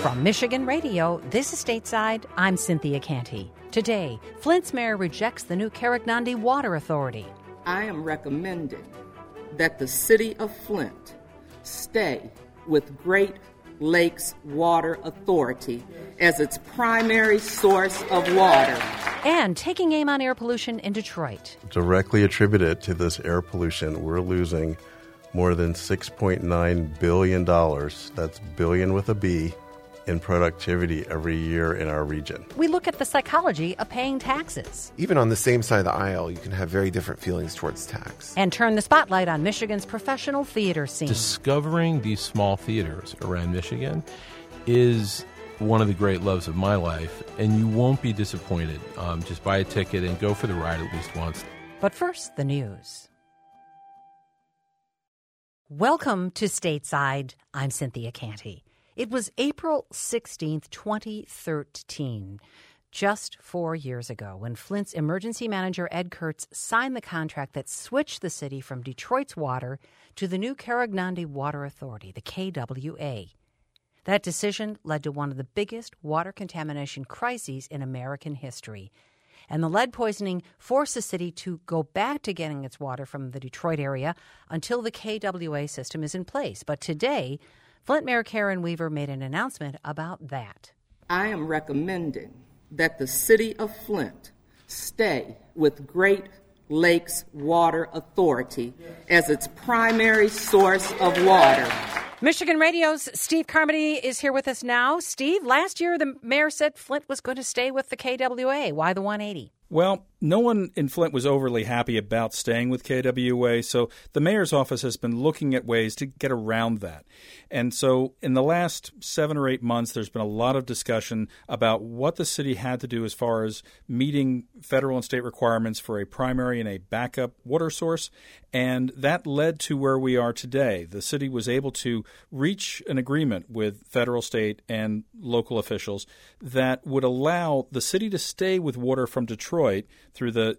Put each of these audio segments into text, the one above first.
From Michigan Radio, this is Stateside. I'm Cynthia Canty. Today, Flint's mayor rejects the new Carrignandi Water Authority. I am recommending that the city of Flint stay with Great Lakes Water Authority as its primary source of water. And taking aim on air pollution in Detroit. Directly attributed to this air pollution, we're losing more than $6.9 billion, that's billion with a B, in productivity every year in our region. We look at the psychology of paying taxes. Even on the same side of the aisle, you can have very different feelings towards tax. And turn the spotlight on Michigan's professional theater scene. Discovering these small theaters around Michigan is one of the great loves of my life, and you won't be disappointed. Just buy a ticket and go for the ride at least once. But first, the news. Welcome to Stateside. I'm Cynthia Canty. It was April 16th, 2013, just 4 years ago, when Flint's emergency manager Ed Kurtz signed the contract that switched the city from Detroit's water to the new Carrignandi Water Authority, the KWA. That decision led to one of the biggest water contamination crises in American history. And the lead poisoning forced the city to go back to getting its water from the Detroit area until the KWA system is in place. But today, Flint Mayor Karen Weaver made an announcement about that. I am recommending that the city of Flint stay with Great Lakes Water Authority as its primary source of water. Michigan Radio's Steve Carmody is here with us now. Steve, last year the mayor said Flint was going to stay with the KWA. Why the 180? Well, no one in Flint was overly happy about staying with KWA, so the mayor's office has been looking at ways to get around that. And so in the last 7 or 8 months, there's been a lot of discussion about what the city had to do as far as meeting federal and state requirements for a primary and a backup water source, and that led to where we are today. The city was able to reach an agreement with federal, state, and local officials that would allow the city to stay with water from Detroit through the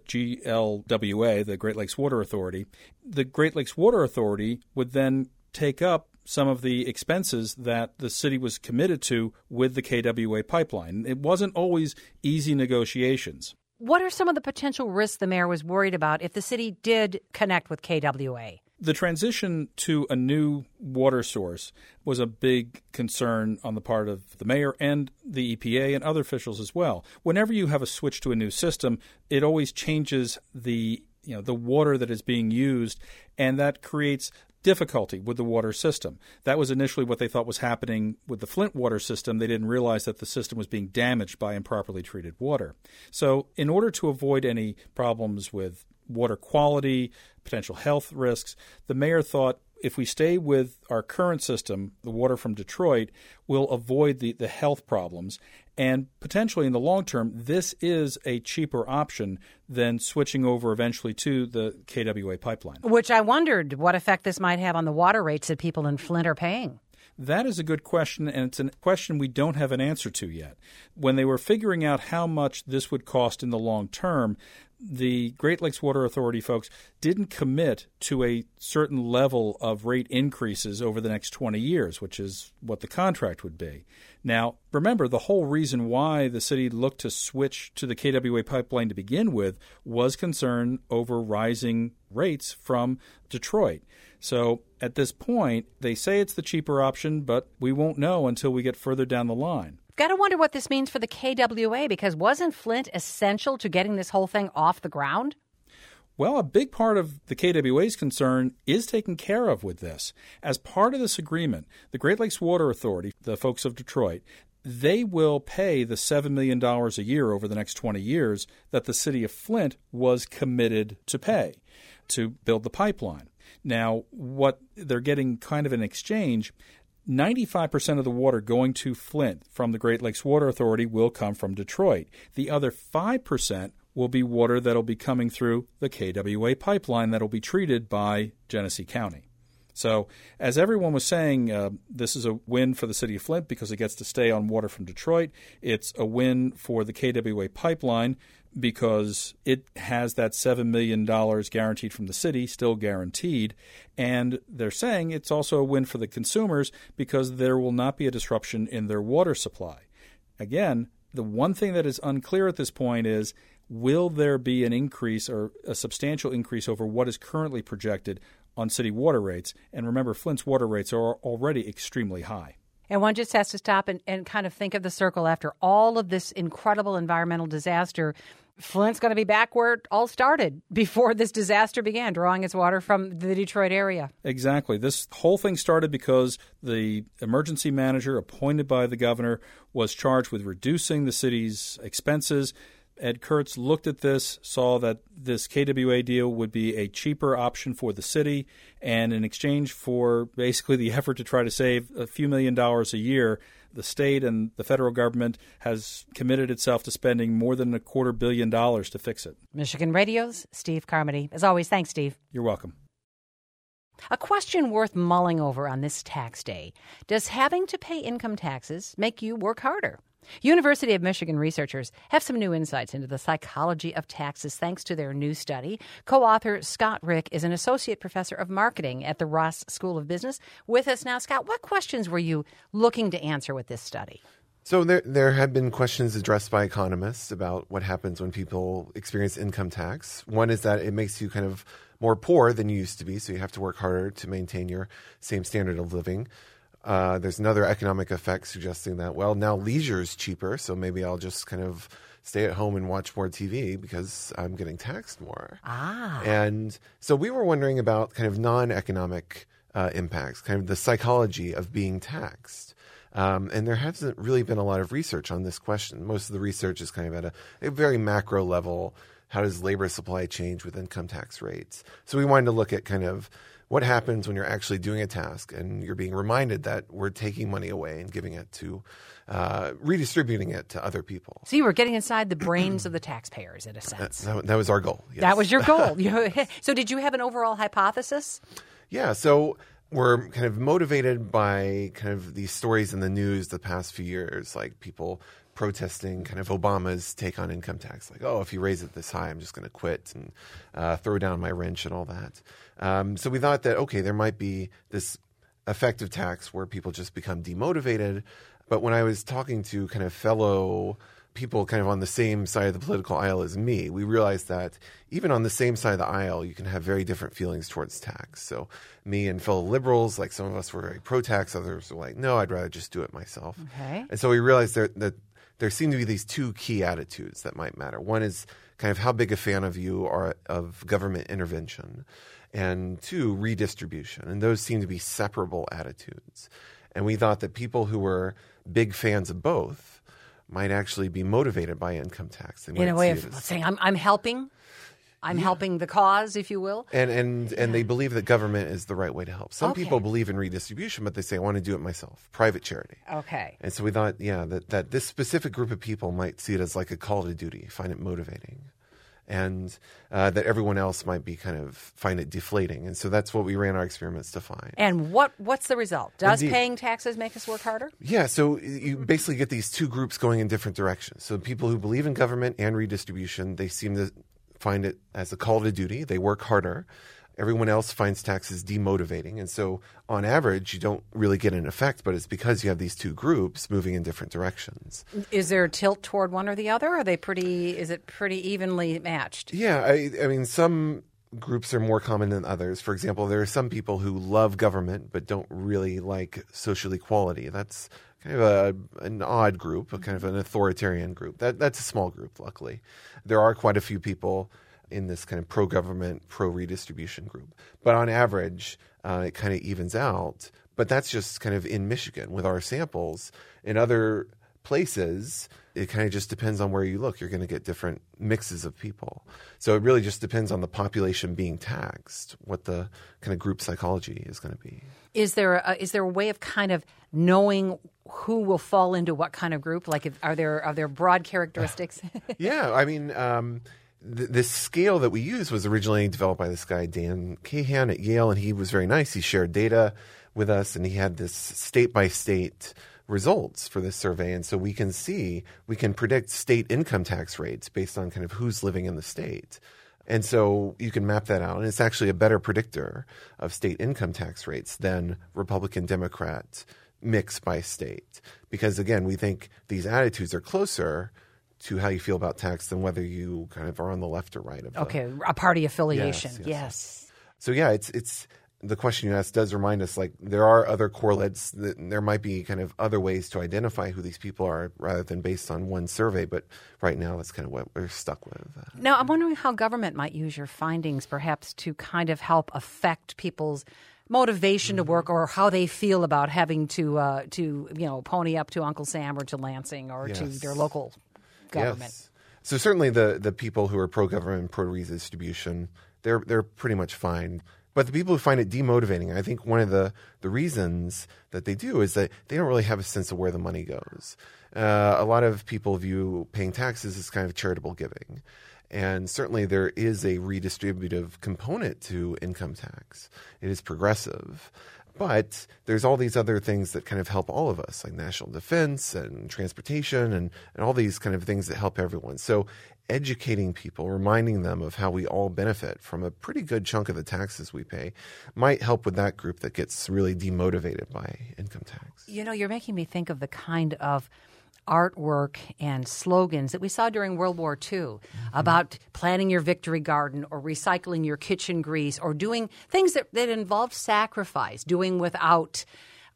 GLWA, the Great Lakes Water Authority. The Great Lakes Water Authority would then take up some of the expenses that the city was committed to with the KWA pipeline. It wasn't always easy negotiations. What are some of the potential risks the mayor was worried about if the city did connect with KWA? The transition to a new water source was a big concern on the part of the mayor and the EPA and other officials as well. Whenever you have a switch to a new system, it always changes the water that is being used, and that creates difficulty with the water system. That was initially what they thought was happening with the Flint water system. They didn't realize that the system was being damaged by improperly treated water. So in order to avoid any problems with water quality, potential health risks, the mayor thought if we stay with our current system, the water from Detroit, we'll avoid the health problems. And potentially in the long term, this is a cheaper option than switching over eventually to the KWA pipeline. Which I wondered what effect this might have on the water rates that people in Flint are paying. That is a good question, and it's a question we don't have an answer to yet. When they were figuring out how much this would cost in the long term, the Great Lakes Water Authority folks didn't commit to a certain level of rate increases over the next 20 years, which is what the contract would be. Now, remember, the whole reason why the city looked to switch to the KWA pipeline to begin with was concern over rising rates from Detroit. So at this point, they say it's the cheaper option, but we won't know until we get further down the line. Got to wonder what this means for the KWA, because wasn't Flint essential to getting this whole thing off the ground? Well, a big part of the KWA's concern is taken care of with this. As part of this agreement, the Great Lakes Water Authority, the folks of Detroit, they will pay the $7 million a year over the next 20 years that the city of Flint was committed to pay to build the pipeline. Now, what they're getting kind of in exchange, 95% of the water going to Flint from the Great Lakes Water Authority will come from Detroit. The other 5% will be water that will be coming through the KWA pipeline that will be treated by Genesee County. So, as everyone was saying, this is a win for the city of Flint because it gets to stay on water from Detroit. It's a win for the KWA pipeline because it has that $7 million guaranteed from the city, still guaranteed. And they're saying it's also a win for the consumers because there will not be a disruption in their water supply. Again, the one thing that is unclear at this point is, will there be an increase or a substantial increase over what is currently projected on city water rates? And remember, Flint's water rates are already extremely high. And one just has to stop and kind of think of the circle after all of this incredible environmental disaster. Flint's going to be back where it all started before this disaster began, drawing its water from the Detroit area. Exactly. This whole thing started because the emergency manager appointed by the governor was charged with reducing the city's expenses. Ed Kurtz looked at this, saw that this KWA deal would be a cheaper option for the city, and in exchange for basically the effort to try to save a few $1,000,000 a year, the state and the federal government has committed itself to spending more than $250 million to fix it. Michigan Radio's Steve Carmody. As always, thanks, Steve. You're welcome. A question worth mulling over on this tax day. Does having to pay income taxes make you work harder? University of Michigan researchers have some new insights into the psychology of taxes thanks to their new study. Co-author Scott Rick is an associate professor of marketing at the Ross School of Business. With us now, Scott, what questions were you looking to answer with this study? So there have been questions addressed by economists about what happens when people experience income tax. One is that it makes you kind of more poor than you used to be, so you have to work harder to maintain your same standard of living. There's another economic effect suggesting that, well, now leisure is cheaper, so maybe I'll just kind of stay at home and watch more TV because I'm getting taxed more. And so we were wondering about kind of non-economic impacts, kind of the psychology of being taxed. And there hasn't really been a lot of research on this question. Most of the research is kind of at a very macro level. How does labor supply change with income tax rates? So we wanted to look at kind of what happens when you're actually doing a task and you're being reminded that we're taking money away and giving it to, redistributing it to other people. So you were getting inside the brains of the taxpayers, in a sense. That was our goal. Yes. That was your goal. So did you have an overall hypothesis? Yeah. So we're kind of motivated by kind of these stories in the news the past few years, like people protesting kind of Obama's take on income tax. Like, oh, if you raise it this high, I'm just going to quit and throw down my wrench and all that. So we thought that, okay, there might be this effective tax where people just become demotivated. But when I was talking to kind of fellow people kind of on the same side of the political aisle as me, we realized that even on the same side of the aisle, you can have very different feelings towards tax. So me and fellow liberals, like some of us were very pro-tax, others were like, no, I'd rather just do it myself. Okay. And so we realized that there seem to be these two key attitudes that might matter. One is kind of how big a fan of you are of government intervention, and two, redistribution. And those seem to be separable attitudes. And we thought that people who were big fans of both might actually be motivated by income tax. In a way of saying, I'm helping. I'm helping the cause, if you will. And they believe that government is the right way to help. Some people believe in redistribution, but they say, I want to do it myself, private charity. Okay. And so we thought, that this specific group of people might see it as like a call to duty, find it motivating. And that everyone else might be kind of find it deflating. And so that's what we ran our experiments to find. And what's the result? Does Indeed. paying taxes make us work harder? Yeah, so you basically get these two groups going in different directions. So people who believe in government and redistribution, they seem to find it as a call to duty. They work harder. Everyone else finds taxes demotivating. And so on average, you don't really get an effect, but it's because you have these two groups moving in different directions. Is there a tilt toward one or the other? Is it pretty evenly matched? Yeah, I mean, some groups are more common than others. For example, there are some people who love government but don't really like social equality. That's kind of an odd group, a kind of an authoritarian group. That's a small group, luckily. There are quite a few people in this kind of pro-government, pro-redistribution group. But on average, it kind of evens out. But that's just kind of in Michigan with our samples. In other places, it kind of just depends on where you look. You're going to get different mixes of people. So it really just depends on the population being taxed, what the kind of group psychology is going to be. Is there a way of kind of knowing who will fall into what kind of group? Like, are there broad characteristics? Yeah, I mean, this scale that we use was originally developed by this guy, Dan Kahan at Yale, and he was very nice. He shared data with us, and he had this state-by-state results for this survey. And so we can predict state income tax rates based on kind of who's living in the state. And so you can map that out, and it's actually a better predictor of state income tax rates than Republican-Democrat mix by state. Because, again, we think these attitudes are closer to how you feel about tax than whether you kind of are on the left or right of a party affiliation. Yes. So, yeah, it's the question you asked does remind us, like, there are other correlates. There might be kind of other ways to identify who these people are rather than based on one survey. But right now, that's kind of what we're stuck with. Now, I'm wondering how government might use your findings perhaps to kind of help affect people's motivation to work, or how they feel about having to pony up to Uncle Sam or to Lansing or to their local government. Yes. So certainly the people who are pro-government, pro-redistribution, they're pretty much fine. But the people who find it demotivating, I think one of the reasons that they do is that they don't really have a sense of where the money goes. A lot of people view paying taxes as kind of charitable giving. And certainly there is a redistributive component to income tax. It is progressive. But there's all these other things that kind of help all of us, like national defense and transportation and all these kind of things that help everyone. So educating people, reminding them of how we all benefit from a pretty good chunk of the taxes we pay might help with that group that gets really demotivated by income tax. You know, you're making me think of the kind of artwork and slogans that we saw during World War II about planting your victory garden or recycling your kitchen grease or doing things that involved sacrifice, doing without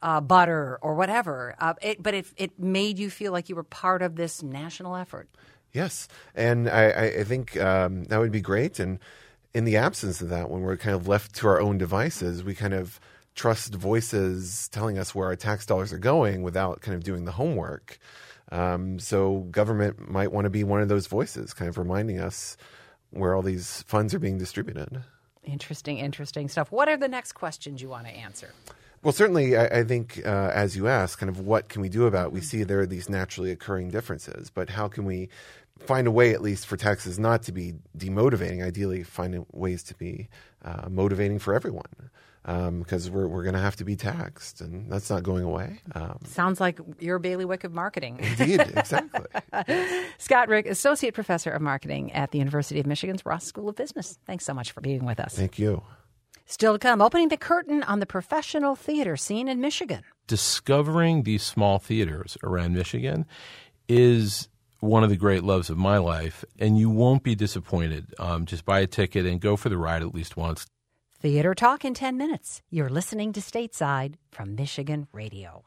butter or whatever. But it made you feel like you were part of this national effort. Yes, and I think that would be great. And in the absence of that, when we're kind of left to our own devices, we kind of trust voices telling us where our tax dollars are going without kind of doing the homework. So government might want to be one of those voices, kind of reminding us where all these funds are being distributed. Interesting stuff. What are the next questions you want to answer? Well, certainly, I think as you ask, kind of what can we do about it? We see there are these naturally occurring differences, but how can we find a way, at least for taxes, not to be demotivating, ideally finding ways to be motivating for everyone? Because we're going to have to be taxed, and that's not going away. Sounds like your bailiwick of marketing. Indeed, exactly. Scott Rick, Associate Professor of Marketing at the University of Michigan's Ross School of Business. Thanks so much for being with us. Thank you. Still to come, opening the curtain on the professional theater scene in Michigan. Discovering these small theaters around Michigan is one of the great loves of my life, and you won't be disappointed. Just buy a ticket and go for the ride at least once. Theater Talk in 10 minutes. You're listening to Stateside from Michigan Radio.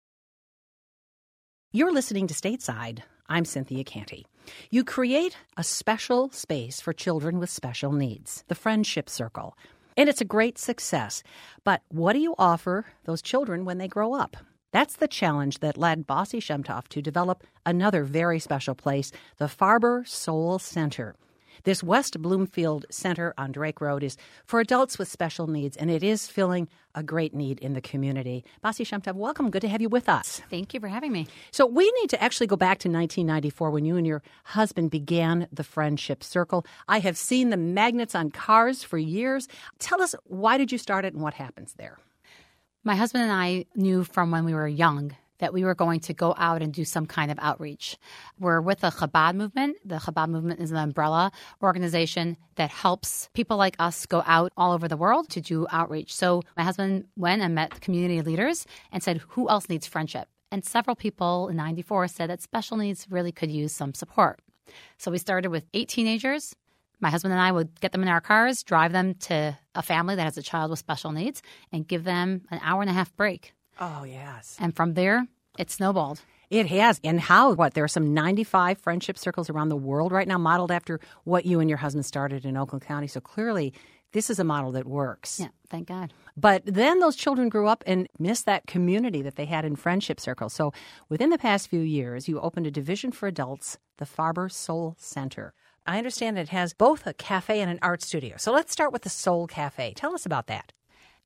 You're listening to Stateside. I'm Cynthia Canty. You create a special space for children with special needs, the Friendship Circle. And it's a great success. But what do you offer those children when they grow up? That's the challenge that led Bossie Shemtoff to develop another very special place, the Farber Soul Center. This West Bloomfield Center on Drake Road is for adults with special needs, and it is filling a great need in the community. Bossie Shemtoff, welcome. Good to have you with us. Thank you for having me. So we need to actually go back to 1994 when you and your husband began the Friendship Circle. I have seen the magnets on cars for years. Tell us, why did you start it and what happens there? My husband and I knew from when we were young that we were going to go out and do some kind of outreach. We're with the Chabad movement. The Chabad movement is an umbrella organization that helps people like us go out all over the world to do outreach. So my husband went and met community leaders and said, who else needs friendship? And several people in 94 said that special needs really could use some support. So we started with 8 teenagers. My husband and I would get them in our cars, drive them to a family that has a child with special needs, and give them an hour-and-a-half break. Oh, yes. And from there, it snowballed. It has. And how? There are some 95 friendship circles around the world right now, modeled after what you and your husband started in Oakland County. So clearly, this is a model that works. Yeah, thank God. But then those children grew up and missed that community that they had in friendship circles. So within the past few years, you opened a division for adults, the Farber Soul Center. I understand it has both a cafe and an art studio. So let's start with the Soul Cafe. Tell us about that.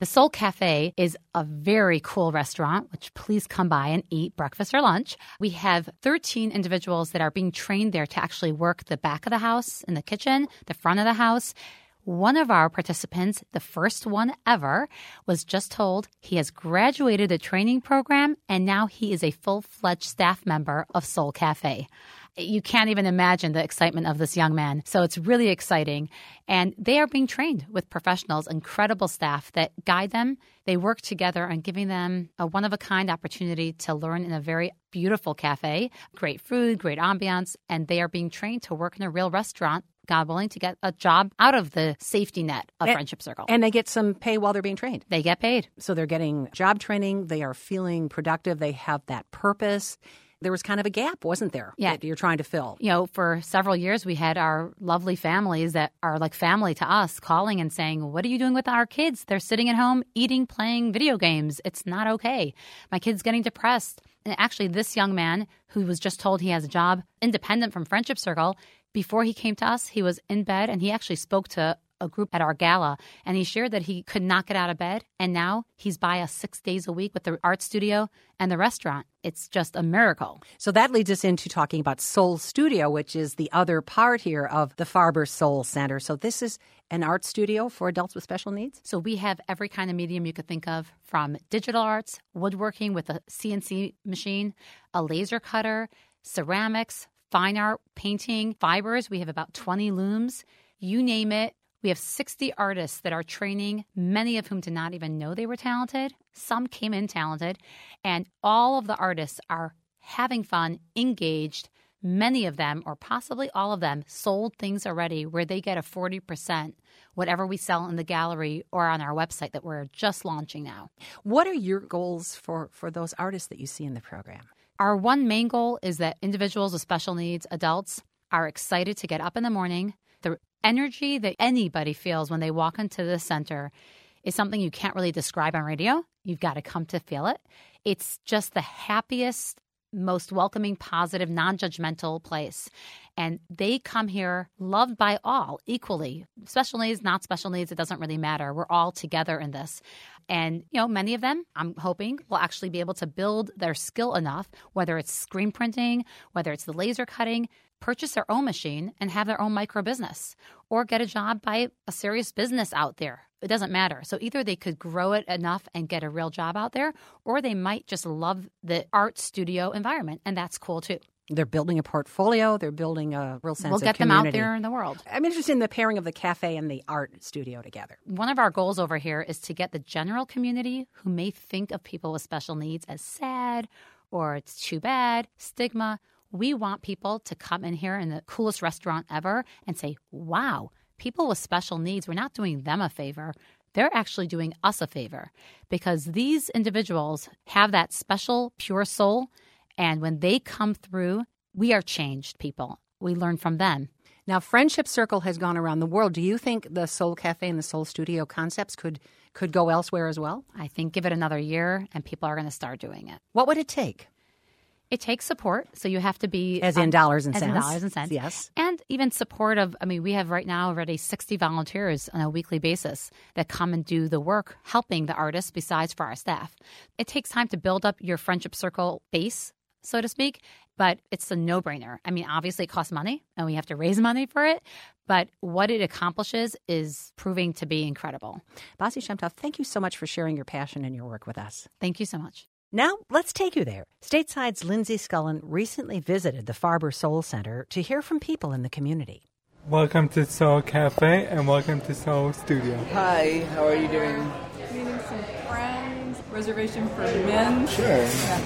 The Soul Cafe is a very cool restaurant, which please come by and eat breakfast or lunch. We have 13 individuals that are being trained there to actually work the back of the house, in the kitchen, the front of the house. One of our participants, the first one ever, was just told he has graduated the training program and now he is a full-fledged staff member of Soul Cafe. You can't even imagine the excitement of this young man. So it's really exciting. And they are being trained with professionals, incredible staff that guide them. They work together on giving them a one-of-a-kind opportunity to learn in a very beautiful cafe, great food, great ambiance, and they are being trained to work in a real restaurant, God willing, to get a job out of the safety net of Friendship Circle. And they get some pay while they're being trained. They get paid. So they're getting job training. They are feeling productive. They have that purpose. There was kind of a gap, wasn't there, that you're trying to fill? You know, for several years, we had our lovely families that are like family to us calling and saying, what are you doing with our kids? They're sitting at home eating, playing video games. It's not okay. My kid's getting depressed. And actually, this young man who was just told he has a job independent from Friendship Circle, before he came to us, he was in bed and he actually spoke to a group at our gala, and he shared that he could not get out of bed, and now he's by us 6 days a week with the art studio and the restaurant. It's just a miracle. So that leads us into talking about Soul Studio, which is the other part here of the Farber Soul Center. So this is an art studio for adults with special needs? So we have every kind of medium you could think of, from digital arts, woodworking with a CNC machine, a laser cutter, ceramics, fine art, painting, fibers. We have about 20 looms. You name it. We have 60 artists that are training, many of whom did not even know they were talented. Some came in talented. And all of the artists are having fun, engaged. Many of them, or possibly all of them, sold things already where they get a 40%, whatever we sell in the gallery or on our website that we're just launching now. What are your goals for those artists that you see in the program? Our one main goal is that individuals with special needs, adults, are excited to get up in the morning. The energy that anybody feels when they walk into the center is something you can't really describe on radio. You've got to come to feel it. It's just the happiest, most welcoming, positive, non-judgmental place. And they come here loved by all equally. Special needs, not special needs, it doesn't really matter. We're all together in this. And, you know, many of them, I'm hoping, will actually be able to build their skill enough, whether it's screen printing, whether it's the laser cutting, purchase their own machine and have their own micro business, or get a job by a serious business out there. It doesn't matter. So either they could grow it enough and get a real job out there, or they might just love the art studio environment, and that's cool too. They're building a portfolio. They're building a real sense of community. We'll get them out there in the world. I'm interested in the pairing of the cafe and the art studio together. One of our goals over here is to get the general community who may think of people with special needs as sad or it's too bad, stigma. We want people to come in here in the coolest restaurant ever and say, wow, people with special needs, we're not doing them a favor. They're actually doing us a favor, because these individuals have that special, pure soul. And when they come through, we are changed people. We learn from them. Now, Friendship Circle has gone around the world. Do you think the Soul Cafe and the Soul Studio concepts could go elsewhere as well? I think give it another year and people are going to start doing it. What would it take? It takes support, so you have to be... As in dollars and cents. As in dollars and cents. Yes. And even support of, we have right now already 60 volunteers on a weekly basis that come and do the work helping the artists besides for our staff. It takes time to build up your Friendship Circle base, so to speak, but it's a no-brainer. Obviously it costs money, and we have to raise money for it, but what it accomplishes is proving to be incredible. Basi Shemtov, thank you so much for sharing your passion and your work with us. Thank you so much. Now, let's take you there. Stateside's Lindsay Scullen recently visited the Farber Soul Center to hear from people in the community. Welcome to Soul Cafe and welcome to Soul Studio. Hi, how are you doing? Meeting some friends, reservation for men. Sure.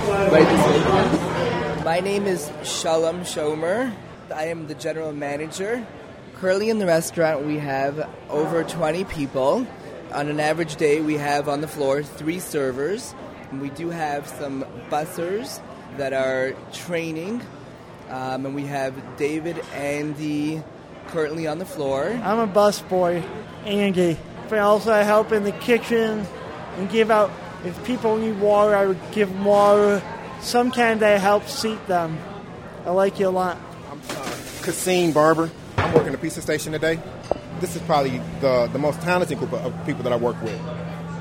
My name is Shalom Shomer. I am the general manager. Currently in the restaurant we have over 20 people. On an average day we have on the floor 3 servers. We do have some bussers that are training, and we have David, Andy, currently on the floor. I'm a bus boy, Andy. But also I help in the kitchen and give out, if people need water, I would give them water. Sometimes I help seat them. I like you a lot. I'm Kasim Barber. I'm working the pizza station today. This is probably the most talented group of people that I work with.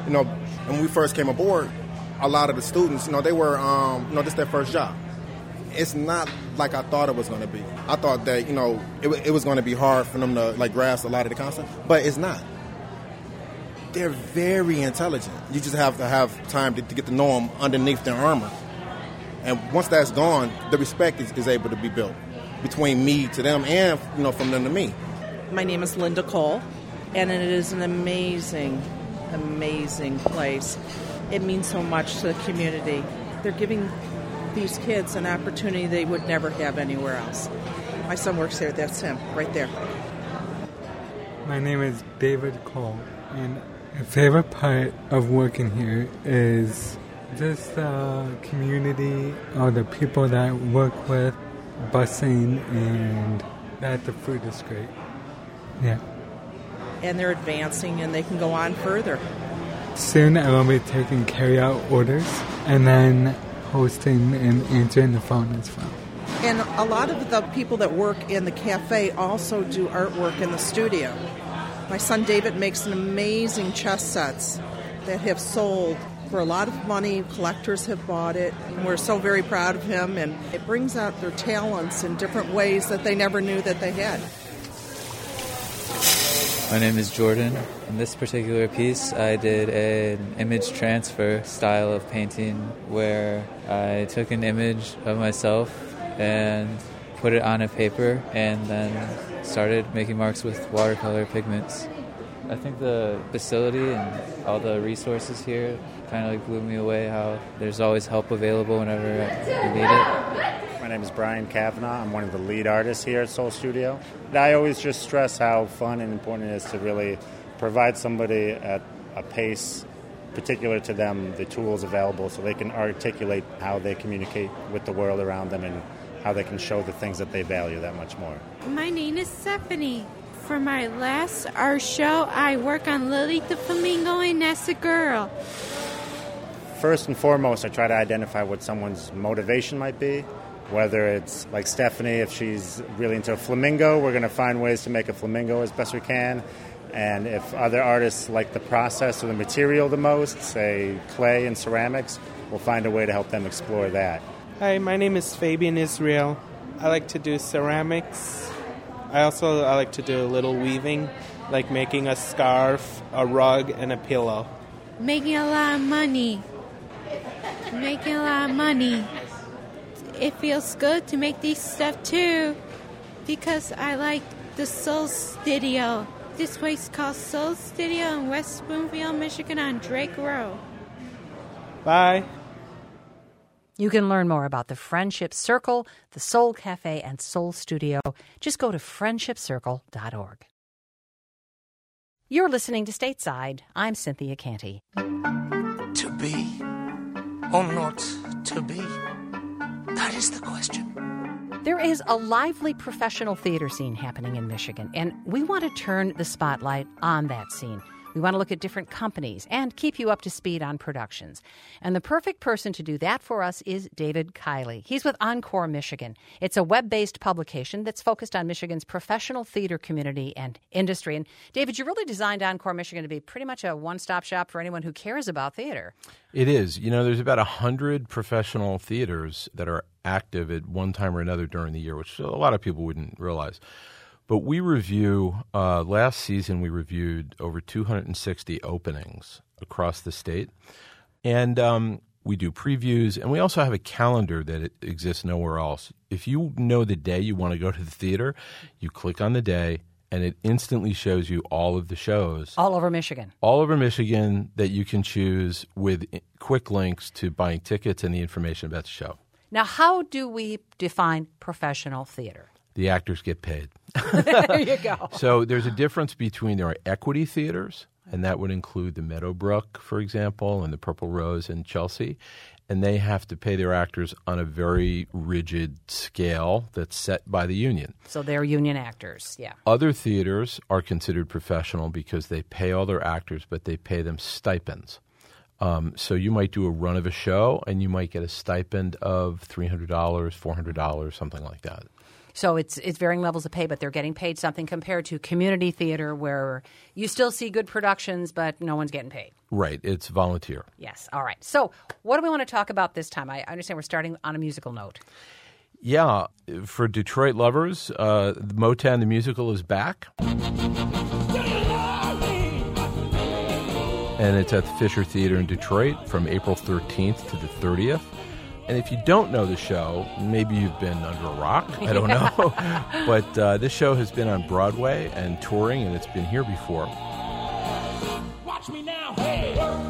You know, when we first came aboard, a lot of the students, you know, they were, this is their first job. It's not like I thought it was going to be. I thought that, you know, it was going to be hard for them to, like, grasp a lot of the concept, but it's not. They're very intelligent. You just have to have time to get to know them underneath their armor. And once that's gone, the respect is able to be built between me to them and, you know, from them to me. My name is Linda Cole, and it is an amazing, amazing place. It means so much to the community. They're giving these kids an opportunity they would never have anywhere else. My son works there. That's him, right there. My name is David Cole, and my favorite part of working here is just the community or the people that I work with, busing, and that the food is great. Yeah. And they're advancing, and they can go on further. Soon I will be taking carry-out orders and then hosting and answering the phone as well. And a lot of the people that work in the cafe also do artwork in the studio. My son David makes an amazing chess sets that have sold for a lot of money. Collectors have bought it, and we're so very proud of him. And it brings out their talents in different ways that they never knew that they had. My name is Jordan. In this particular piece, I did an image transfer style of painting where I took an image of myself and put it on a paper and then started making marks with watercolor pigments. I think the facility and all the resources here kind of like blew me away, how there's always help available whenever you need it. My name is Brian Kavanaugh. I'm one of the lead artists here at Soul Studio. And I always just stress how fun and important it is to really provide somebody at a pace particular to them the tools available so they can articulate how they communicate with the world around them and how they can show the things that they value that much more. My name is Stephanie. For my last art show, I work on Lily the Flamingo and That's a Girl. First and foremost, I try to identify what someone's motivation might be. Whether it's like Stephanie, if she's really into a flamingo, we're going to find ways to make a flamingo as best we can. And if other artists like the process or the material the most, say clay and ceramics, we'll find a way to help them explore that. Hi, my name is Fabian Israel. I like to do ceramics. I like to do a little weaving, like making a scarf, a rug, and a pillow. Making a lot of money. Making a lot of money. It feels good to make these stuff too, because I like the Soul Studio. This place called Soul Studio in West Spoonfield, Michigan on Drake Road. Bye. You can learn more about the Friendship Circle, the Soul Cafe, and Soul Studio. Just go to friendshipcircle.org. You're listening to Stateside. I'm Cynthia Canty. To be or not to be? That is the question. There is a lively professional theater scene happening in Michigan, and we want to turn the spotlight on that scene. We want to look at different companies and keep you up to speed on productions. And the perfect person to do that for us is David Kiley. He's with Encore Michigan. It's a web-based publication that's focused on Michigan's professional theater community and industry. And David, you really designed Encore Michigan to be pretty much a one-stop shop for anyone who cares about theater. It is. You know, there's about 100 professional theaters that are active at one time or another during the year, which a lot of people wouldn't realize. But we review, last season we reviewed over 260 openings across the state. And we do previews, and we also have a calendar that exists nowhere else. If you know the day you want to go to the theater, you click on the day, and it instantly shows you all of the shows. All over Michigan. All over Michigan that you can choose with quick links to buying tickets and the information about the show. Now, how do we define professional theater? The actors get paid. There you go. So there's a difference between there are equity theaters, and that would include the Meadowbrook, for example, and the Purple Rose in Chelsea. And they have to pay their actors on a very rigid scale that's set by the union. So they're union actors, yeah. Other theaters are considered professional because they pay all their actors, but they pay them stipends. So you might do a run of a show, and you might get a stipend of $300, $400, something like that. So it's varying levels of pay, but they're getting paid something compared to community theater where you still see good productions, but no one's getting paid. Right. It's volunteer. Yes. All right. So what do we want to talk about this time? I understand we're starting on a musical note. Yeah. For Detroit lovers, Motown the Musical is back. And it's at the Fisher Theater in Detroit from April 13th to the 30th. And if you don't know the show, maybe you've been under a rock. I don't know. But this show has been on Broadway and touring, and it's been here before. Watch me now. Hey,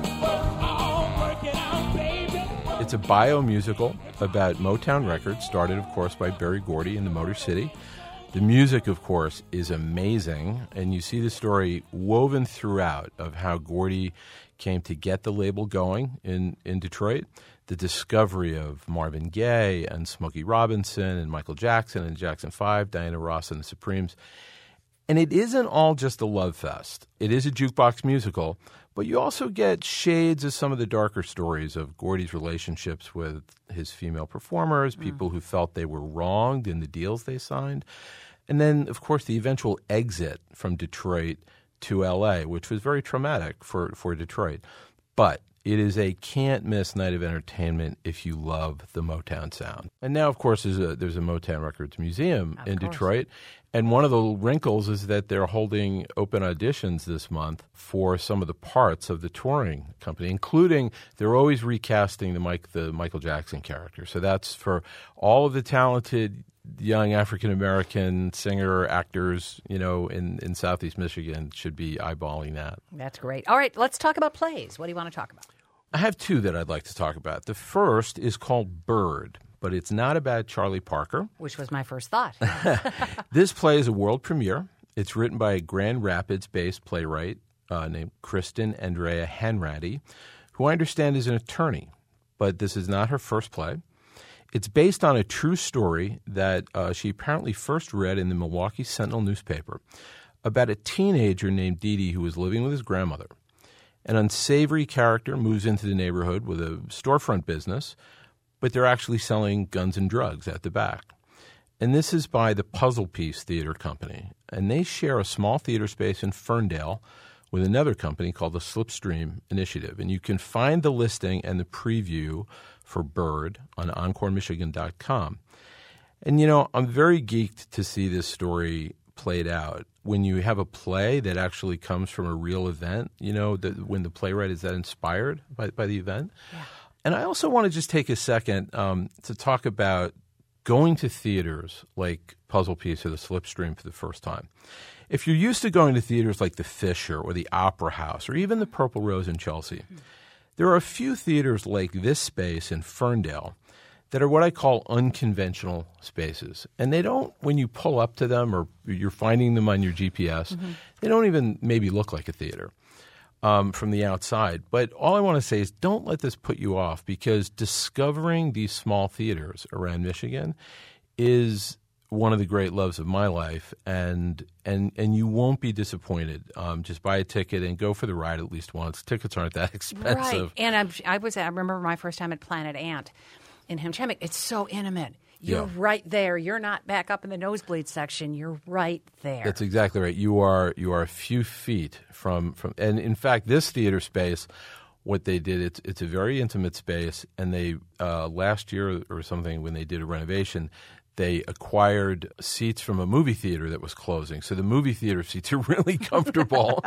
work it out, baby. It's a bio-musical about Motown Records, started, of course, by Berry Gordy in the Motor City. The music, of course, is amazing, and you see the story woven throughout of how Gordy came to get the label going in Detroit, the discovery of Marvin Gaye and Smokey Robinson and Michael Jackson and Jackson 5, Diana Ross and the Supremes. And it isn't all just a love fest. It is a jukebox musical, but you also get shades of some of the darker stories of Gordy's relationships with his female performers, people who felt they were wronged in the deals they signed. And then, of course, the eventual exit from Detroit to L.A., which was very traumatic for Detroit. But it is a can't-miss night of entertainment if you love the Motown sound. And now, of course, there's a Motown Records Museum in Detroit. And one of the wrinkles is that they're holding open auditions this month for some of the parts of the touring company, including they're always recasting the Michael Jackson character. So that's for all of the talented young African-American singer actors, in Southeast Michigan should be eyeballing that. That's great. All right, let's talk about plays. What do you want to talk about? I have two that I'd like to talk about. The first is called Bird, but it's not about Charlie Parker. Which was my first thought. This play is a world premiere. It's written by a Grand Rapids-based playwright named Kristen Andrea Hanratty, who I understand is an attorney, but this is not her first play. It's based on a true story that she apparently first read in the Milwaukee Sentinel newspaper about a teenager named Dee Dee who was living with his grandmother. An unsavory character moves into the neighborhood with a storefront business, but they're actually selling guns and drugs at the back. And this is by the Puzzle Piece Theater Company. And they share a small theater space in Ferndale with another company called the Slipstream Initiative. And you can find the listing and the preview for Bird on EncoreMichigan.com. And, I'm very geeked to see this story played out. When you have a play that actually comes from a real event, when the playwright is that inspired by the event. Yeah. And I also want to just take a second to talk about going to theaters like Puzzle Piece or the Slipstream for the first time. If you're used to going to theaters like the Fisher or the Opera House or even the Purple Rose in Chelsea, there are a few theaters like this space in Ferndale that are what I call unconventional spaces. And they don't, when you pull up to them or you're finding them on your GPS, they don't even maybe look like a theater from the outside. But all I want to say is don't let this put you off, because discovering these small theaters around Michigan is one of the great loves of my life, and you won't be disappointed. Just buy a ticket and go for the ride at least once. Tickets aren't that expensive. Right. And I remember my first time at Planet Ant in Hamtramck. It's so intimate. You're right there. You're not back up in the nosebleed section. You're right there. That's exactly right. You are a few feet from and in fact, this theater space, what they did, it's a very intimate space, and they last year or something when they did a renovation, they acquired seats from a movie theater that was closing. So the movie theater seats are really comfortable.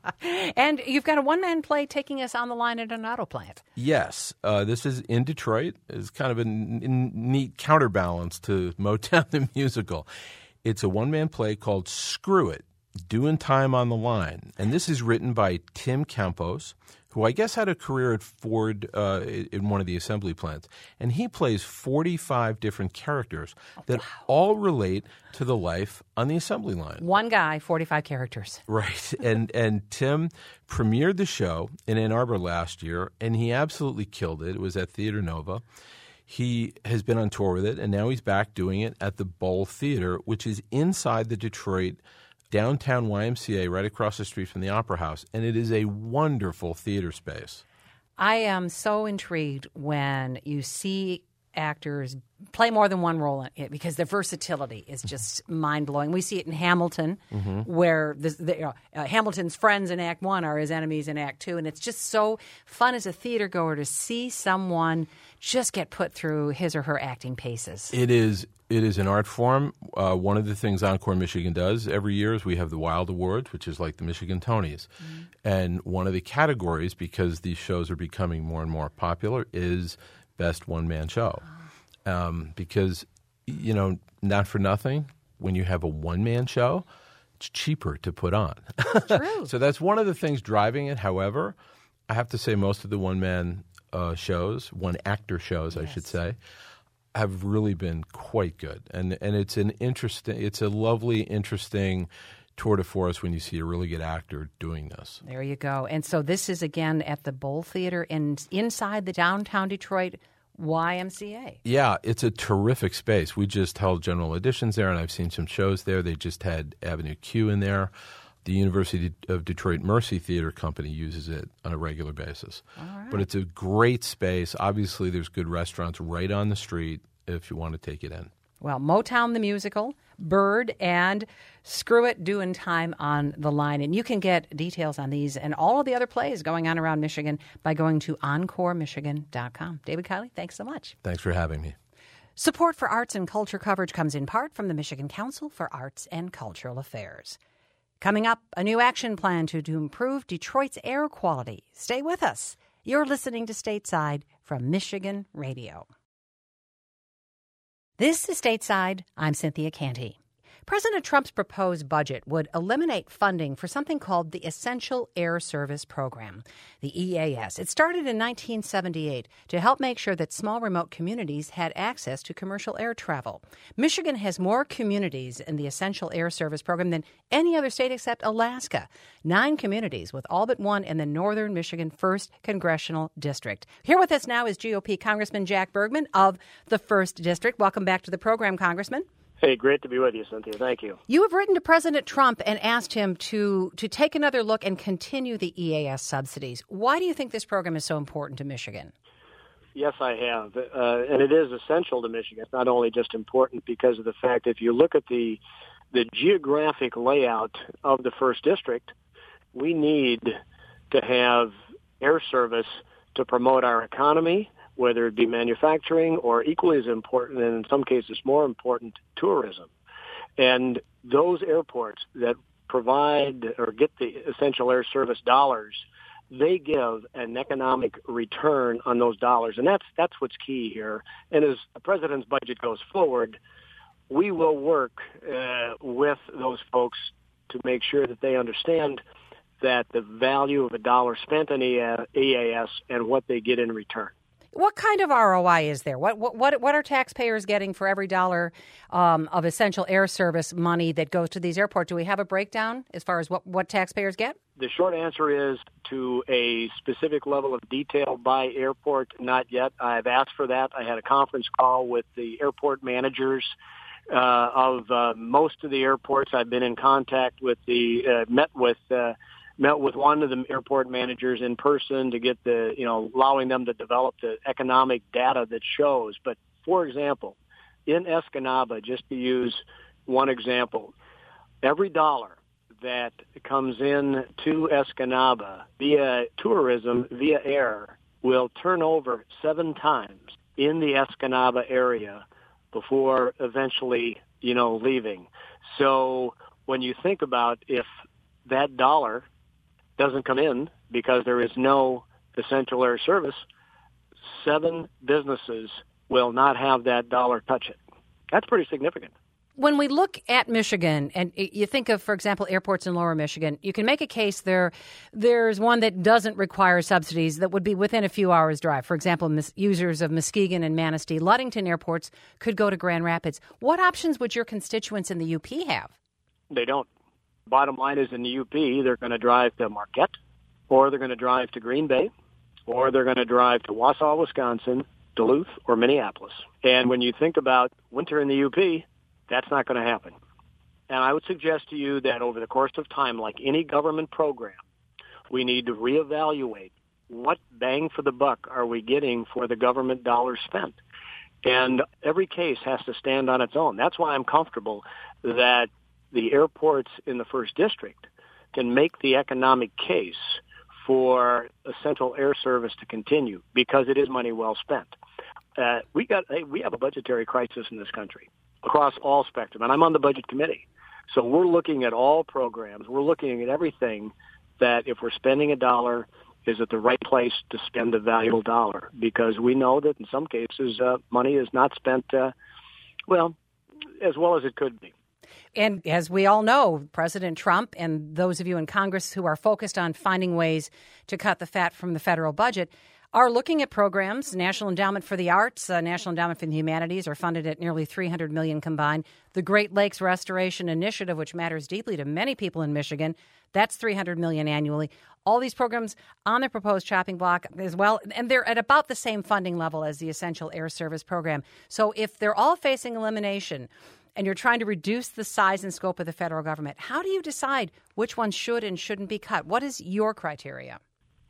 And you've got a one-man play taking us on the line at an auto plant. Yes. This is in Detroit. It's kind of a neat counterbalance to Motown the Musical. It's a one-man play called Screw It, Doing Time on the Line. And this is written by Tim Campos, who I guess had a career at Ford in one of the assembly plants. And he plays 45 different characters that all relate to the life on the assembly line. One guy, 45 characters. Right. And Tim premiered the show in Ann Arbor last year, and he absolutely killed it. It was at Theater Nova. He has been on tour with it, and now he's back doing it at the Bowl Theater, which is inside the Detroit downtown YMCA, right across the street from the Opera House, and it is a wonderful theater space. I am so intrigued when you see actors play more than one role in it because the versatility is just mind-blowing. We see it in Hamilton, where Hamilton's friends in Act 1 are his enemies in Act 2, and it's just so fun as a theater goer to see someone just get put through his or her acting paces. It is an art form. One of the things Encore Michigan does every year is we have the Wild Awards, which is like the Michigan Tonys. And one of the categories, because these shows are becoming more and more popular, is Best One-Man Show. Because, not for nothing, when you have a one-man show, it's cheaper to put on. True. So that's one of the things driving it. However, I have to say most of the one-man shows, one-actor shows, I should say, have really been quite good. And it's it's a lovely, interesting tour de force when you see a really good actor doing this. There you go. And so this is, again, at the Bowl Theater inside the downtown Detroit YMCA. Yeah, it's a terrific space. We just held general auditions there, and I've seen some shows there. They just had Avenue Q in there. The University of Detroit Mercy Theater Company uses it on a regular basis. All right. But it's a great space. Obviously, there's good restaurants right on the street if you want to take it in. Well, Motown the Musical, Bird, and Screw It doing time on the line. And you can get details on these and all of the other plays going on around Michigan by going to EncoreMichigan.com. David Kiley, thanks so much. Thanks for having me. Support for arts and culture coverage comes in part from the Michigan Council for Arts and Cultural Affairs. Coming up, a new action plan to improve Detroit's air quality. Stay with us. You're listening to Stateside from Michigan Radio. This is Stateside. I'm Cynthia Canty. President Trump's proposed budget would eliminate funding for something called the Essential Air Service Program, the EAS. It started in 1978 to help make sure that small remote communities had access to commercial air travel. Michigan has more communities in the Essential Air Service Program than any other state except Alaska. 9 communities, with all but one in the northern Michigan 1st Congressional District. Here with us now is GOP Congressman Jack Bergman of the 1st District. Welcome back to the program, Congressman. Hey, great to be with you, Cynthia. Thank you. You have written to President Trump and asked him to take another look and continue the EAS subsidies. Why do you think this program is so important to Michigan? Yes, I have. And it is essential to Michigan. It's not only just important because of the fact that if you look at the geographic layout of the 1st District, we need to have air service to promote our economy, whether it be manufacturing or equally as important, and in some cases more important, tourism. And those airports that provide or get the essential air service dollars, they give an economic return on those dollars. And that's what's key here. And as the president's budget goes forward, we will work with those folks to make sure that they understand that the value of a dollar spent on EAS and what they get in return. What kind of ROI is there? What are taxpayers getting for every dollar of essential air service money that goes to these airports? Do we have a breakdown as far as what taxpayers get? The short answer is to a specific level of detail by airport, not yet. I've asked for that. I had a conference call with the airport managers of most of the airports. I've been in contact with met with one of the airport managers in person to get allowing them to develop the economic data that shows. But, for example, in Escanaba, just to use one example, every dollar that comes in to Escanaba via tourism, via air, will turn over 7 times in the Escanaba area before eventually, leaving. So when you think about if that dollar doesn't come in because there is no essential air service, 7 businesses will not have that dollar touch it. That's pretty significant. When we look at Michigan, and you think of, for example, airports in lower Michigan, you can make a case there's one that doesn't require subsidies that would be within a few hours' drive. For example, users of Muskegon and Manistee, Ludington airports could go to Grand Rapids. What options would your constituents in the UP have? They don't. Bottom line is in the UP, they're going to drive to Marquette, or they're going to drive to Green Bay, or they're going to drive to Wausau, Wisconsin, Duluth, or Minneapolis. And when you think about winter in the UP, that's not going to happen. And I would suggest to you that over the course of time, like any government program, we need to reevaluate what bang for the buck are we getting for the government dollars spent. And every case has to stand on its own. That's why I'm comfortable that the airports in the 1st District can make the economic case for essential air service to continue, because it is money well spent. We have a budgetary crisis in this country across all spectrum, and I'm on the budget committee. So we're looking at all programs. We're looking at everything that if we're spending a dollar, is it the right place to spend a valuable dollar? Because we know that in some cases money is not spent as well as it could be. And as we all know, President Trump and those of you in Congress who are focused on finding ways to cut the fat from the federal budget are looking at programs. National Endowment for the Arts, National Endowment for the Humanities are funded at nearly $300 million combined. The Great Lakes Restoration Initiative, which matters deeply to many people in Michigan, that's $300 million annually. All these programs on the proposed chopping block as well, and they're at about the same funding level as the Essential Air Service Program. So if they're all facing elimination and you're trying to reduce the size and scope of the federal government, how do you decide which ones should and shouldn't be cut? What is your criteria?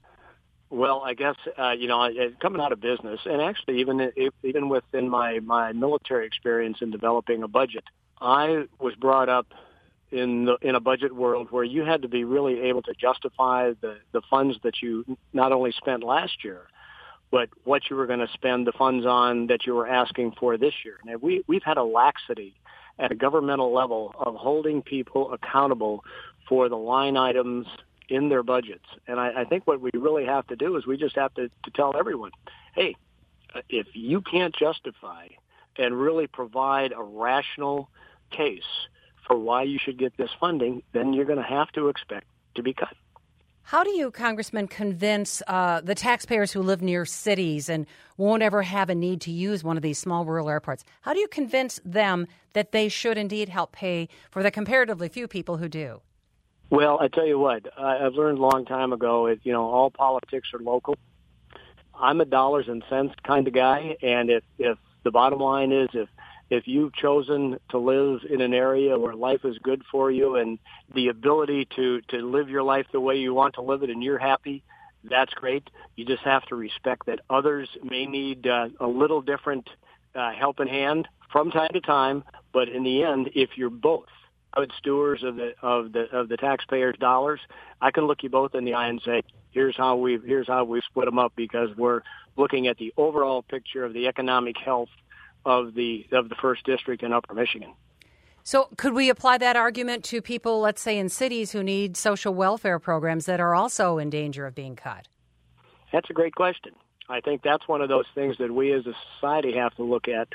Well, I guess, coming out of business, and actually even within my military experience in developing a budget, I was brought up in a budget world where you had to be really able to justify the funds that you not only spent last year, but what you were going to spend the funds on that you were asking for this year. Now, we've had a laxity at a governmental level of holding people accountable for the line items in their budgets. And I think what we really have to do is we just have to tell everyone, hey, if you can't justify and really provide a rational case for why you should get this funding, then you're going to have to expect to be cut. How do you, Congressman, convince the taxpayers who live near cities and won't ever have a need to use one of these small rural airports? How do you convince them that they should indeed help pay for the comparatively few people who do? Well, I tell you what, I've learned a long time ago, all politics are local. I'm a dollars and cents kind of guy, and if the bottom line is if you've chosen to live in an area where life is good for you and the ability to live your life the way you want to live it and you're happy, that's great. You just have to respect that others may need a little different helping hand from time to time, but in the end, if you're both good stewards of the taxpayers' dollars, I can look you both in the eye and say, here's how we split them up, because we're looking at the overall picture of the economic health of the 1st District in Upper Michigan. So could we apply that argument to people, let's say, in cities who need social welfare programs that are also in danger of being cut? That's a great question. I think that's one of those things that we as a society have to look at.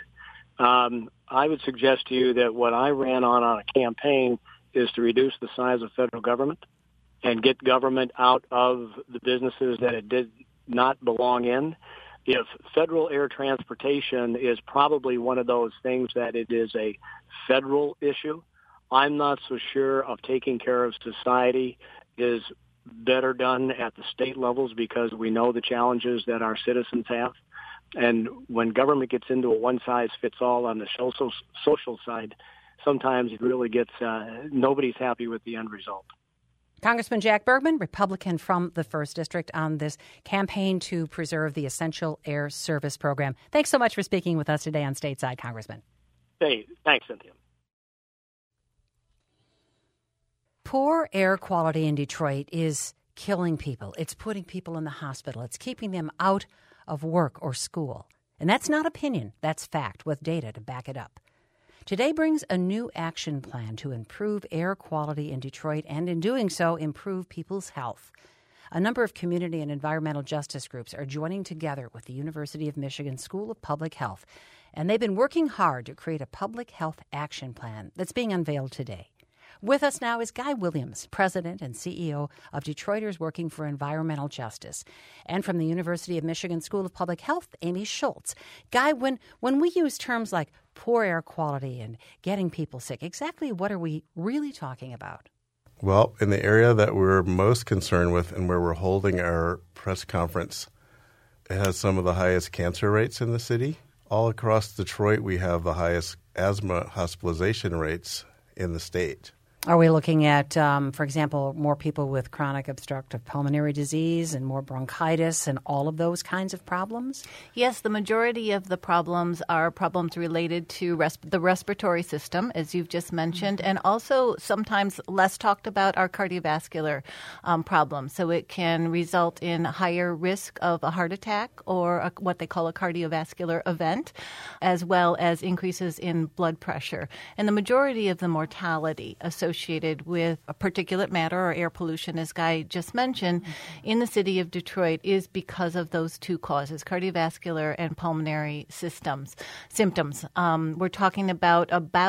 I would suggest to you that what I ran on a campaign is to reduce the size of federal government and get government out of the businesses that it did not belong in. If federal air transportation is probably one of those things that it is a federal issue, I'm not so sure of taking care of society is better done at the state levels, because we know the challenges that our citizens have. And when government gets into a one-size-fits-all on the social side, sometimes it really gets nobody's happy with the end result. Congressman Jack Bergman, Republican from the 1st District, on this campaign to preserve the Essential Air Service Program. Thanks so much for speaking with us today on Stateside, Congressman. Hey, thanks, Cynthia. Poor air quality in Detroit is killing people. It's putting people in the hospital. It's keeping them out of work or school. And that's not opinion. That's fact with data to back it up. Today brings a new action plan to improve air quality in Detroit and, in doing so, improve people's health. A number of community and environmental justice groups are joining together with the University of Michigan School of Public Health, and they've been working hard to create a public health action plan that's being unveiled today. With us now is Guy Williams, President and CEO of Detroiters Working for Environmental Justice. And from the University of Michigan School of Public Health, Amy Schultz. Guy, when we use terms like poor air quality and getting people sick, exactly what are we really talking about? Well, in the area that we're most concerned with and where we're holding our press conference, it has some of the highest cancer rates in the city. All across Detroit, we have the highest asthma hospitalization rates in the state. Are we looking at, for example, more people with chronic obstructive pulmonary disease and more bronchitis and all of those kinds of problems? Yes, the majority of the problems are problems related to the respiratory system, as you've just mentioned, and also sometimes less talked about are cardiovascular problems. So it can result in higher risk of a heart attack or what they call a cardiovascular event, as well as increases in blood pressure. And the majority of the mortality associated with a particulate matter or air pollution, as Guy just mentioned, in the city of Detroit is because of those two causes, cardiovascular and pulmonary symptoms. We're talking about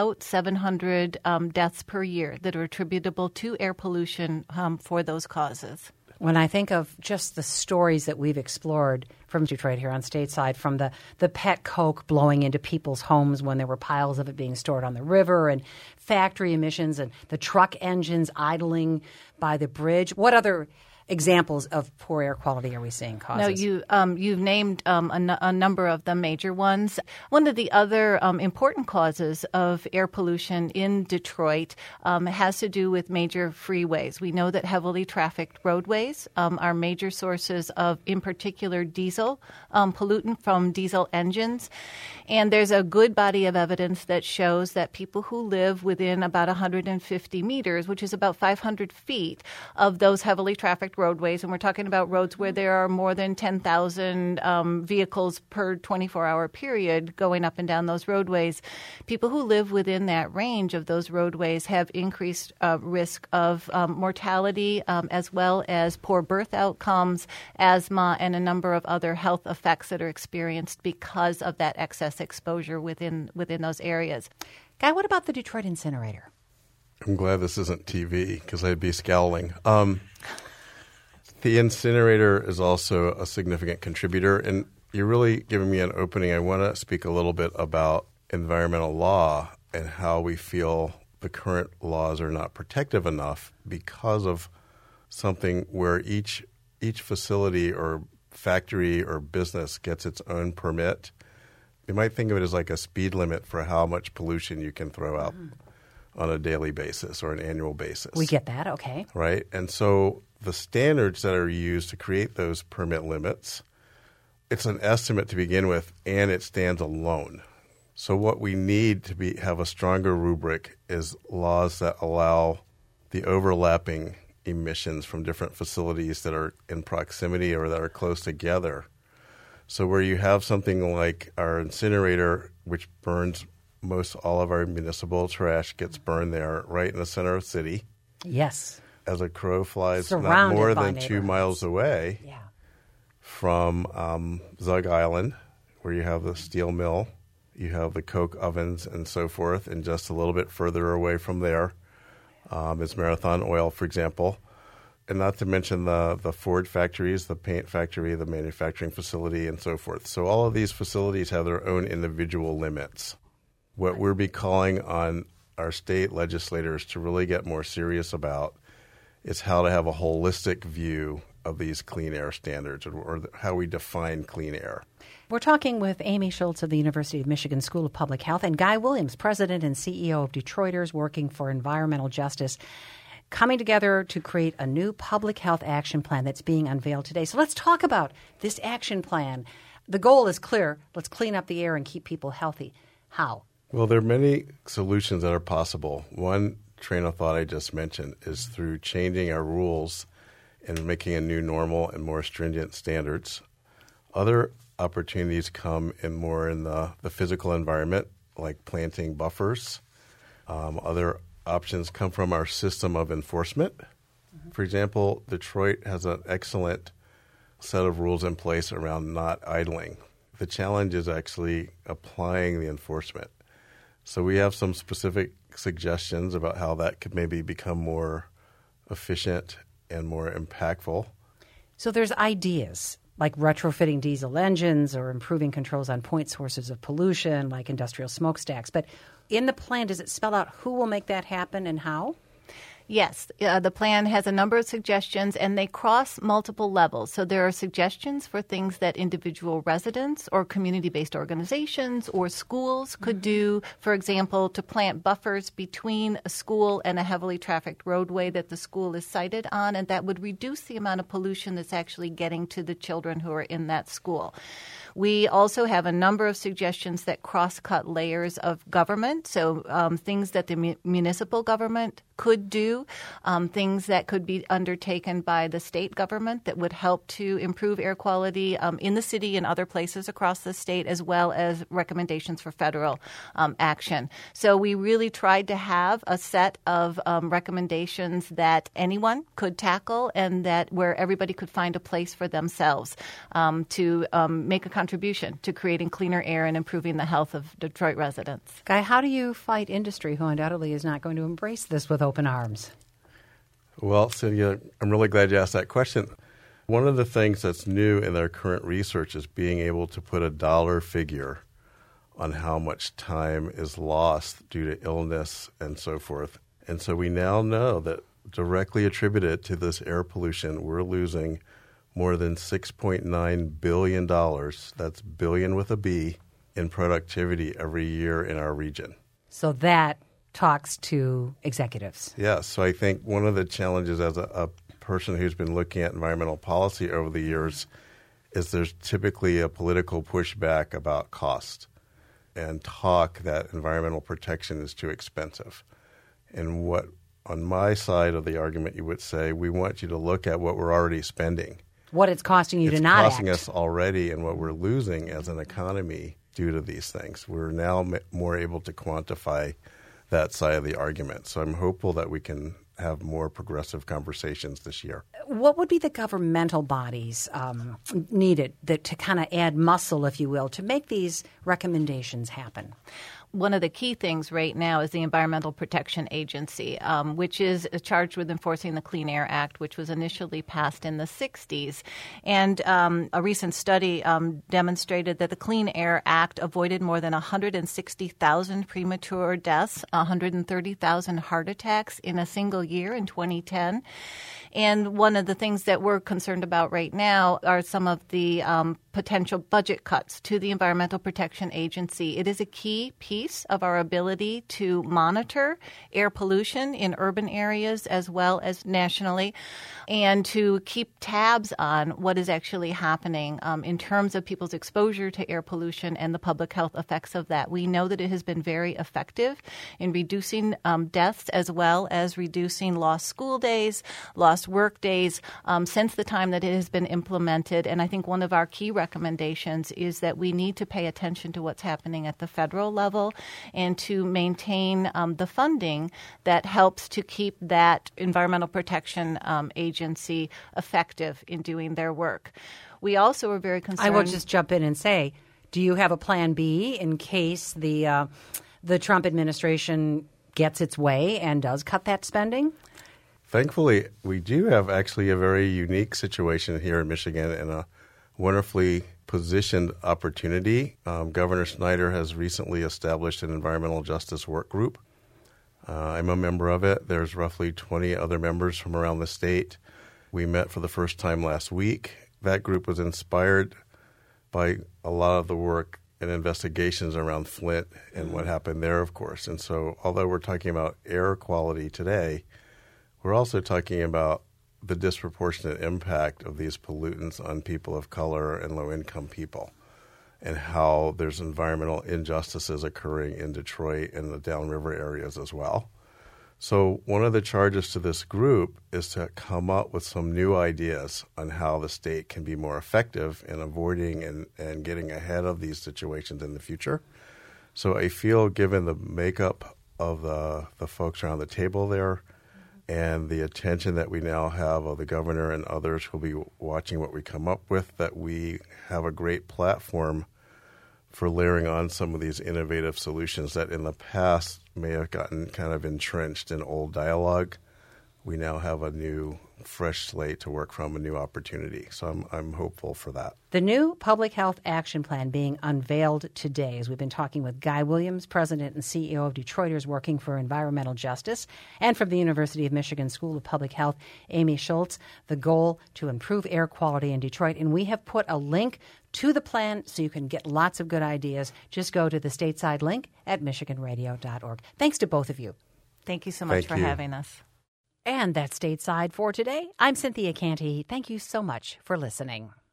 700 deaths per year that are attributable to air pollution for those causes. When I think of just the stories that we've explored from Detroit here on Stateside, from the pet Coke blowing into people's homes when there were piles of it being stored on the river, and factory emissions and the truck engines idling by the bridge, what other examples of poor air quality are we seeing causes? No, you've named a number of the major ones. One of the other important causes of air pollution in Detroit has to do with major freeways. We know that heavily trafficked roadways are major sources of, in particular, diesel pollutant from diesel engines. And there's a good body of evidence that shows that people who live within about 150 meters, which is about 500 feet, of those heavily trafficked roadways, and we're talking about roads where there are more than 10,000 vehicles per 24-hour period going up and down those roadways. People who live within that range of those roadways have increased risk of mortality, as well as poor birth outcomes, asthma, and a number of other health effects that are experienced because of that excess exposure within those areas. Guy, what about the Detroit incinerator? I'm glad this isn't TV because I'd be scowling. The incinerator is also a significant contributor, and you're really giving me an opening. I want to speak a little bit about environmental law and how we feel the current laws are not protective enough because of something where each facility or factory or business gets its own permit. You might think of it as like a speed limit for how much pollution you can throw out on a daily basis or an annual basis. We get that, okay. Right? And so the standards that are used to create those permit limits, it's an estimate to begin with, and it stands alone. So what we need to have a stronger rubric is laws that allow the overlapping emissions from different facilities that are in proximity or that are close together. So where you have something like our incinerator, which burns most all of our municipal trash, gets burned there right in the center of the city. Yes. As a crow flies, Surrounded not more by than 2 miles away from Zug Island, where you have the steel mill, you have the coke ovens and so forth, and just a little bit further away from there is Marathon Oil, for example. And not to mention the Ford factories, the paint factory, the manufacturing facility, and so forth. So all of these facilities have their own individual limits. What we'll be calling on our state legislators to really get more serious about is how to have a holistic view of these clean air standards or how we define clean air. We're talking with Amy Schultz of the University of Michigan School of Public Health and Guy Williams, President and CEO of Detroiters Working for Environmental Justice, coming together to create a new public health action plan that's being unveiled today. So let's talk about this action plan. The goal is clear. Let's clean up the air and keep people healthy. How? Well, there are many solutions that are possible. One train of thought I just mentioned is through changing our rules and making a new normal and more stringent standards. Other opportunities come in more in the physical environment, like planting buffers. Other options come from our system of enforcement. For example, Detroit has an excellent set of rules in place around not idling. The challenge is actually applying the enforcement. So we have some specific suggestions about how that could maybe become more efficient and more impactful. So there's ideas like retrofitting diesel engines or improving controls on point sources of pollution like industrial smokestacks. But in the plan, does it spell out who will make that happen and how? Yes, the plan has a number of suggestions, and they cross multiple levels. So there are suggestions for things that individual residents or community-based organizations or schools could do. For example, to plant buffers between a school and a heavily trafficked roadway that the school is sited on, and that would reduce the amount of pollution that's actually getting to the children who are in that school. We also have a number of suggestions that cross-cut layers of government, so things that the municipal government could do, things that could be undertaken by the state government that would help to improve air quality in the city and other places across the state, as well as recommendations for federal action. So we really tried to have a set of recommendations that anyone could tackle and that where everybody could find a place for themselves to make a contribution to creating cleaner air and improving the health of Detroit residents. Guy, how do you fight industry who undoubtedly is not going to embrace this with open arms? Well, Cynthia, I'm really glad you asked that question. One of the things that's new in their current research is being able to put a dollar figure on how much time is lost due to illness and so forth. And so we now know that directly attributed to this air pollution, we're losing more than $6.9 billion, that's billion with a B, in productivity every year in our region. So that talks to executives. Yes. So I think one of the challenges as a person who's been looking at environmental policy over the years is there's typically a political pushback about cost and talk that environmental protection is too expensive. And what, on my side of the argument, you would say, we want you to look at what we're already spending. What it's costing you to not act. It's costing us already and what we're losing as an economy due to these things. We're now more able to quantify that side of the argument. So I'm hopeful that we can have more progressive conversations this year. What would be the governmental bodies needed to kind of add muscle, if you will, to make these recommendations happen? One of the key things right now is the Environmental Protection Agency, which is charged with enforcing the Clean Air Act, which was initially passed in the 60s. And a recent study demonstrated that the Clean Air Act avoided more than 160,000 premature deaths, 130,000 heart attacks in a single year in 2010. And one of the things that we're concerned about right now are some of the potential budget cuts to the Environmental Protection Agency. It is a key piece of our ability to monitor air pollution in urban areas as well as nationally, and to keep tabs on what is actually happening in terms of people's exposure to air pollution and the public health effects of that. We know that it has been very effective in reducing deaths as well as reducing lost school days, lost work days since the time that it has been implemented. And I think one of our key recommendations is that we need to pay attention to what's happening at the federal level and to maintain the funding that helps to keep that Environmental Protection Agency effective in doing their work. We also are very concerned. I will just jump in and say, do you have a plan B in case the Trump administration gets its way and does cut that spending? Thankfully, we do have actually a very unique situation here in Michigan and a wonderfully positioned opportunity. Governor Snyder has recently established an environmental justice work group. I'm a member of it. There's roughly 20 other members from around the state. We met for the first time last week. That group was inspired by a lot of the work and investigations around Flint and what happened there, of course. And so although we're talking about air quality today, we're also talking about the disproportionate impact of these pollutants on people of color and low-income people and how there's environmental injustices occurring in Detroit and the downriver areas as well. So one of the charges to this group is to come up with some new ideas on how the state can be more effective in avoiding and getting ahead of these situations in the future. So I feel given the makeup of the folks around the table there, and the attention that we now have of the governor and others who will be watching what we come up with, that we have a great platform for layering on some of these innovative solutions that in the past may have gotten kind of entrenched in old dialogue. We now have a new fresh slate to work from, a new opportunity. So I'm hopeful for that. The new Public Health Action Plan being unveiled today, as we've been talking with Guy Williams, President and CEO of Detroiters Working for Environmental Justice, and from the University of Michigan School of Public Health, Amy Schultz, the goal to improve air quality in Detroit. And we have put a link to the plan so you can get lots of good ideas. Just go to the stateside link at michiganradio.org. Thanks to both of you. Thank you so much for having us. And that's Stateside for today. I'm Cynthia Canty. Thank you so much for listening.